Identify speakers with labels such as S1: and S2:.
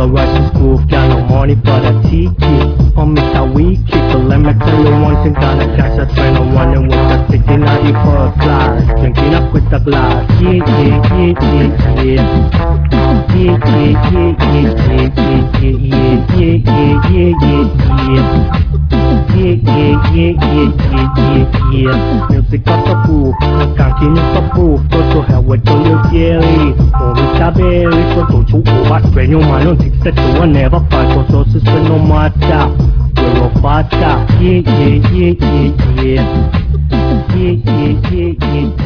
S1: a Russian school, got no money for the ticket. On me how we keep it, let me tell you one thing, gonna catch a train on one and with the 60-90 first class, drinking up with the glass. Yeah, yeah, yeah, yeah, yeah. Yeah, yeah, yeah, yeah, yeah, yeah, yeah, yeah, yeah, yeah, yeah. Yeah, yeah, yeah, yeah, yeah, yeah, yeah. Music up the roof, can't up the roof. Go to hell with all your jelly. Only sabelli, so don't you over. When your mind on six that you will never find. Cause your sister no matter. We're a faster. Yeah, yeah, yeah, yeah, yeah. Yeah, yeah, yeah, yeah.